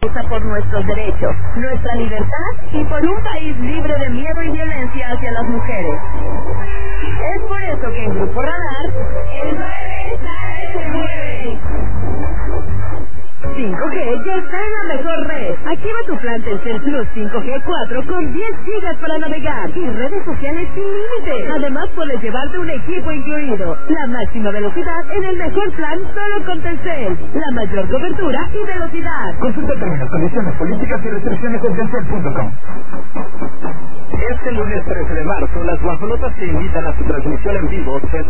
lucha por nuestros derechos, nuestra libertad y por un país libre de miedo y violencia hacia las mujeres. Es por eso que en Grupo Radar, el 9 se mueve. 5G ya está en la mejor red. Activa tu plan Telcel Plus 5G 4 con 10 gigas para navegar y redes sociales sin límite. Además puedes llevarte un equipo incluido. La máxima velocidad en el mejor plan solo con Telcel. La mayor cobertura y velocidad. Consulta términos, condiciones, políticas y restricciones en telcel.com. Este lunes 13 de marzo, las guajolotas te invitan a su transmisión en vivo